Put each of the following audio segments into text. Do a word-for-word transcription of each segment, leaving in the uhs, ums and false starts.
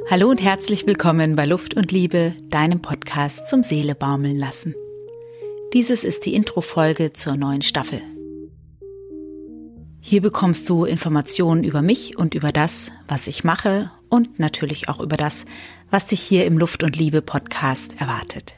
Hallo und herzlich willkommen bei Luft und Liebe, deinem Podcast zum Seele baumeln lassen. Dieses ist die Intro-Folge zur neuen Staffel. Hier bekommst du Informationen über mich und über das, was ich mache und natürlich auch über das, was dich hier im Luft und Liebe Podcast erwartet.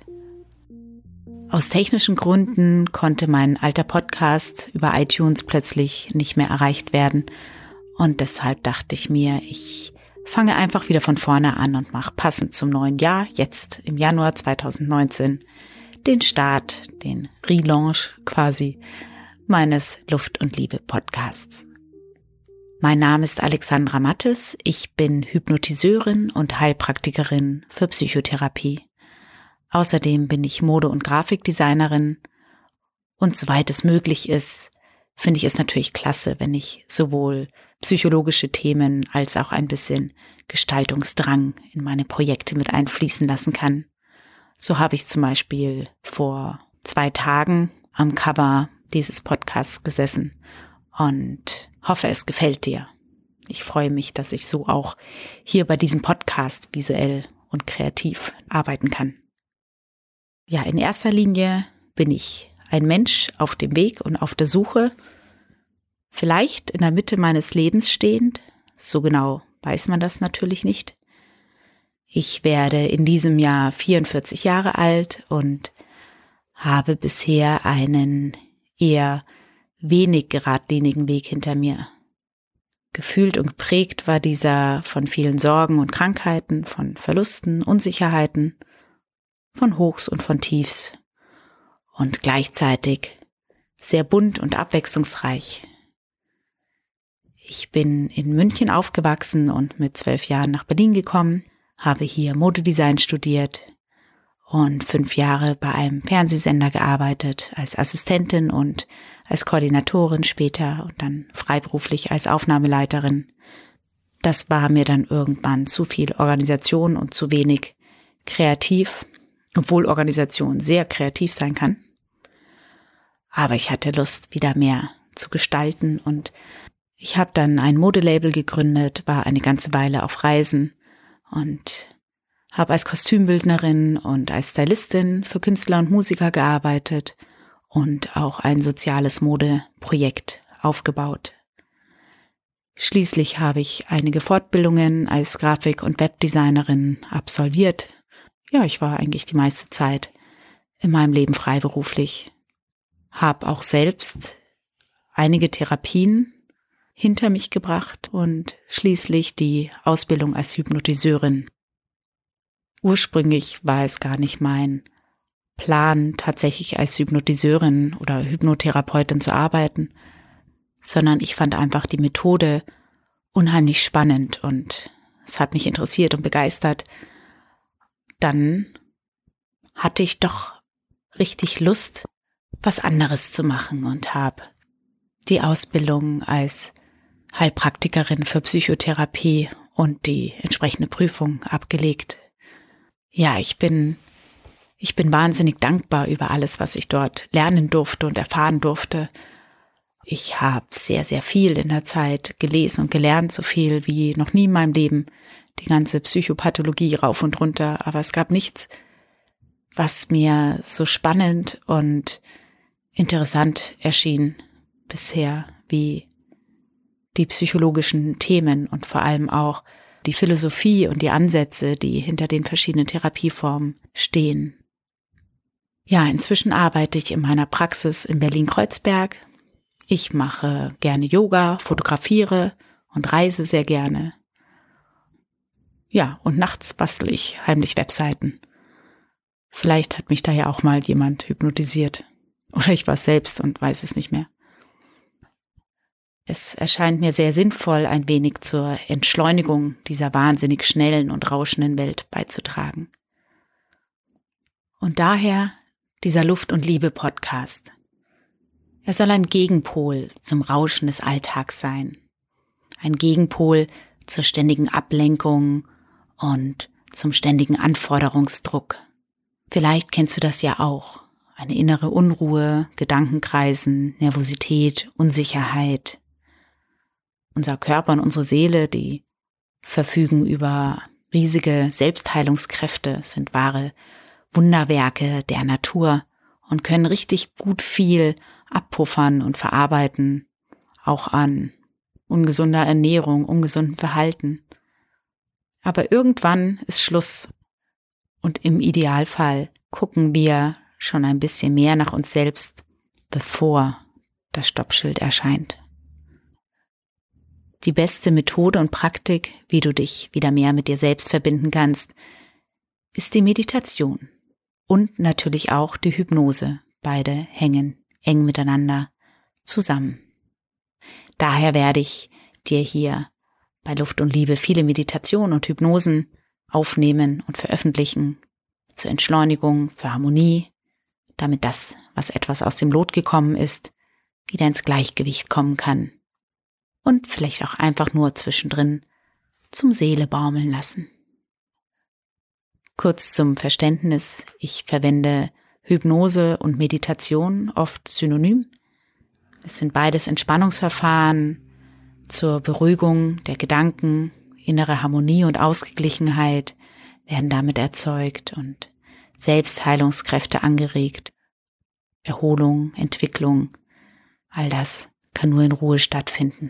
Aus technischen Gründen konnte mein alter Podcast über iTunes plötzlich nicht mehr erreicht werden und deshalb dachte ich mir, ich fange einfach wieder von vorne an und mache passend zum neuen Jahr, jetzt im Januar zwanzig neunzehn, den Start, den Relaunch quasi meines Luft und Liebe Podcasts. Mein Name ist Alexandra Mattes, ich bin Hypnotiseurin und Heilpraktikerin für Psychotherapie. Außerdem bin ich Mode- und Grafikdesignerin und soweit es möglich ist, finde ich es natürlich klasse, wenn ich sowohl psychologische Themen als auch ein bisschen Gestaltungsdrang in meine Projekte mit einfließen lassen kann. So habe ich zum Beispiel vor zwei Tagen am Cover dieses Podcasts gesessen und hoffe, es gefällt dir. Ich freue mich, dass ich so auch hier bei diesem Podcast visuell und kreativ arbeiten kann. Ja, in erster Linie bin ich ein Mensch auf dem Weg und auf der Suche, vielleicht in der Mitte meines Lebens stehend, so genau weiß man das natürlich nicht. Ich werde in diesem Jahr vierundvierzig Jahre alt und habe bisher einen eher wenig geradlinigen Weg hinter mir. Gefühlt und geprägt war dieser von vielen Sorgen und Krankheiten, von Verlusten, Unsicherheiten, von Hochs und von Tiefs und gleichzeitig sehr bunt und abwechslungsreich. Ich bin in München aufgewachsen und mit zwölf Jahren nach Berlin gekommen, habe hier Modedesign studiert und fünf Jahre bei einem Fernsehsender gearbeitet, als Assistentin und als Koordinatorin später und dann freiberuflich als Aufnahmeleiterin. Das war mir dann irgendwann zu viel Organisation und zu wenig kreativ, obwohl Organisation sehr kreativ sein kann. Aber ich hatte Lust, wieder mehr zu gestalten und ich habe dann ein Modelabel gegründet, war eine ganze Weile auf Reisen und habe als Kostümbildnerin und als Stylistin für Künstler und Musiker gearbeitet und auch ein soziales Modeprojekt aufgebaut. Schließlich habe ich einige Fortbildungen als Grafik- und Webdesignerin absolviert. Ja, ich war eigentlich die meiste Zeit in meinem Leben freiberuflich, habe auch selbst einige Therapien hinter mich gebracht und schließlich die Ausbildung als Hypnotiseurin. Ursprünglich war es gar nicht mein Plan, tatsächlich als Hypnotiseurin oder Hypnotherapeutin zu arbeiten, sondern ich fand einfach die Methode unheimlich spannend und es hat mich interessiert und begeistert. Dann hatte ich doch richtig Lust, was anderes zu machen und habe die Ausbildung als Heilpraktikerin für Psychotherapie und die entsprechende Prüfung abgelegt. Ja, ich bin, ich bin wahnsinnig dankbar über alles, was ich dort lernen durfte und erfahren durfte. Ich habe sehr, sehr viel in der Zeit gelesen und gelernt, so viel wie noch nie in meinem Leben. Die ganze Psychopathologie rauf und runter, aber es gab nichts, was mir so spannend und interessant erschien bisher wie die psychologischen Themen und vor allem auch die Philosophie und die Ansätze, die hinter den verschiedenen Therapieformen stehen. Ja, inzwischen arbeite ich in meiner Praxis in Berlin-Kreuzberg. Ich mache gerne Yoga, fotografiere und reise sehr gerne. Ja, und nachts bastel ich heimlich Webseiten. Vielleicht hat mich da ja auch mal jemand hypnotisiert. Oder ich war es selbst und weiß es nicht mehr. Es erscheint mir sehr sinnvoll, ein wenig zur Entschleunigung dieser wahnsinnig schnellen und rauschenden Welt beizutragen. Und daher dieser Luft- und Liebe-Podcast. Er soll ein Gegenpol zum Rauschen des Alltags sein. Ein Gegenpol zur ständigen Ablenkung und zum ständigen Anforderungsdruck. Vielleicht kennst du das ja auch. Eine innere Unruhe, Gedankenkreisen, Nervosität, Unsicherheit. Unser Körper und unsere Seele, die verfügen über riesige Selbstheilungskräfte, sind wahre Wunderwerke der Natur und können richtig gut viel abpuffern und verarbeiten, auch an ungesunder Ernährung, ungesundem Verhalten. Aber irgendwann ist Schluss und im Idealfall gucken wir schon ein bisschen mehr nach uns selbst, bevor das Stoppschild erscheint. Die beste Methode und Praktik, wie du dich wieder mehr mit dir selbst verbinden kannst, ist die Meditation und natürlich auch die Hypnose. Beide hängen eng miteinander zusammen. Daher werde ich dir hier bei Luft und Liebe viele Meditationen und Hypnosen aufnehmen und veröffentlichen zur Entschleunigung, für Harmonie, damit das, was etwas aus dem Lot gekommen ist, wieder ins Gleichgewicht kommen kann und vielleicht auch einfach nur zwischendrin zum Seele baumeln lassen. Kurz zum Verständnis, ich verwende Hypnose und Meditation oft synonym. Es sind beides Entspannungsverfahren zur Beruhigung der Gedanken, innere Harmonie und Ausgeglichenheit werden damit erzeugt und Selbstheilungskräfte angeregt. Erholung, Entwicklung, all das kann nur in Ruhe stattfinden.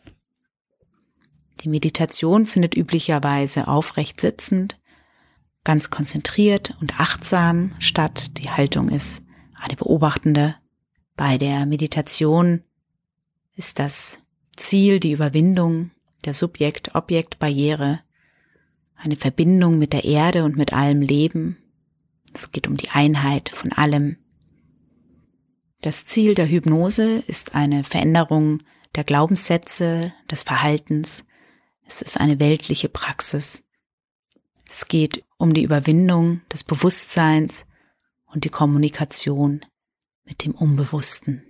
Die Meditation findet üblicherweise aufrecht sitzend, ganz konzentriert und achtsam statt. Die Haltung ist eine beobachtende. Bei der Meditation ist das Ziel die Überwindung der Subjekt-Objekt-Barriere, eine Verbindung mit der Erde und mit allem Leben. Es geht um die Einheit von allem. Das Ziel der Hypnose ist eine Veränderung der Glaubenssätze, des Verhaltens. Es ist eine weltliche Praxis. Es geht um die Überwindung des Bewusstseins und die Kommunikation mit dem Unbewussten.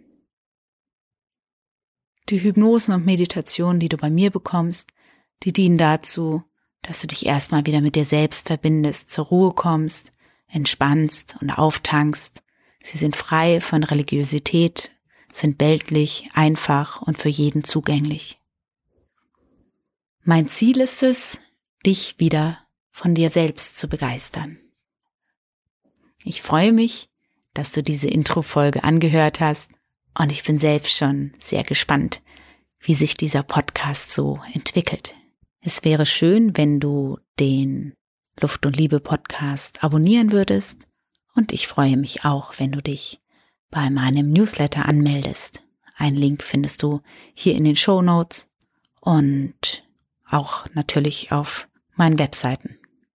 Die Hypnosen und Meditationen, die du bei mir bekommst, die dienen dazu, dass du dich erstmal wieder mit dir selbst verbindest, zur Ruhe kommst, entspannst und auftankst. Sie sind frei von Religiosität, sind weltlich, einfach und für jeden zugänglich. Mein Ziel ist es, dich wieder von dir selbst zu begeistern. Ich freue mich, dass du diese Intro-Folge angehört hast und ich bin selbst schon sehr gespannt, wie sich dieser Podcast so entwickelt. Es wäre schön, wenn du den Luft und Liebe Podcast abonnieren würdest und ich freue mich auch, wenn du dich bei meinem Newsletter anmeldest. Einen Link findest du hier in den Shownotes und auch natürlich auf meinen Webseiten.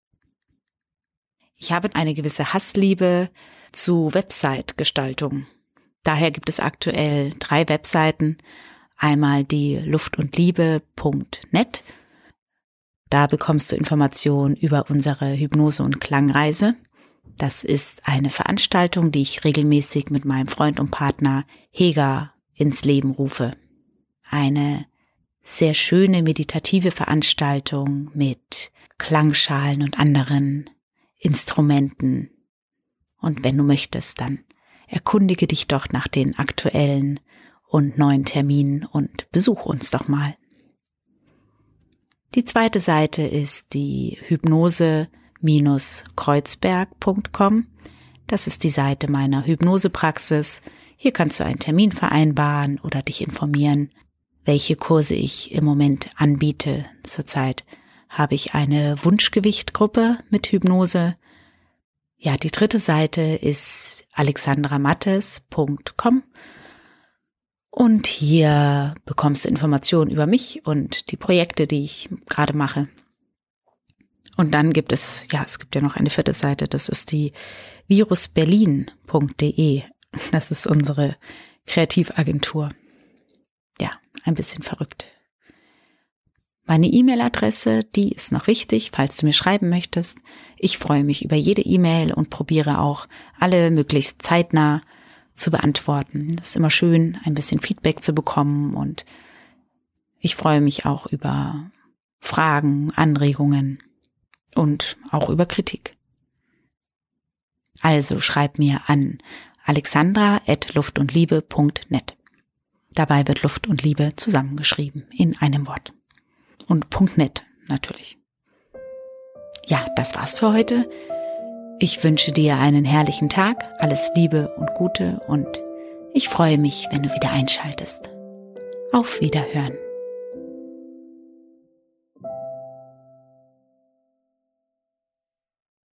Ich habe eine gewisse Hassliebe zu Website-Gestaltung. Daher gibt es aktuell drei Webseiten. Einmal die luft und liebe punkt net. Da bekommst du Informationen über unsere Hypnose- und Klangreise. Das ist eine Veranstaltung, die ich regelmäßig mit meinem Freund und Partner Heger ins Leben rufe. Eine sehr schöne meditative Veranstaltung mit Klangschalen und anderen Instrumenten. Und wenn du möchtest, dann erkundige dich doch nach den aktuellen und neuen Terminen und besuch uns doch mal. Die zweite Seite ist die hypnose Kreuzberg punkt com. Das ist die Seite meiner Hypnosepraxis. Hier kannst du einen Termin vereinbaren oder dich informieren, welche Kurse ich im Moment anbiete. Zurzeit habe ich eine Wunschgewichtgruppe mit Hypnose. Ja, die dritte Seite ist alexandra mattes punkt com und hier bekommst du Informationen über mich und die Projekte, die ich gerade mache. Und dann gibt es, ja, es gibt ja noch eine vierte Seite, das ist die virus berlin punkt de. Das ist unsere Kreativagentur. Ja, ein bisschen verrückt. Meine E-Mail-Adresse, die ist noch wichtig, falls du mir schreiben möchtest. Ich freue mich über jede E-Mail und probiere auch alle möglichst zeitnah zu beantworten. Es ist immer schön, ein bisschen Feedback zu bekommen und ich freue mich auch über Fragen, Anregungen und auch über Kritik. Also schreib mir an alexandra at luft und liebe punkt net. Dabei wird Luft und Liebe zusammengeschrieben in einem Wort. Und .net natürlich. ja, das war's für heute. Ich wünsche dir einen herrlichen Tag, alles Liebe und Gute und ich freue mich, wenn du wieder einschaltest. Auf Wiederhören.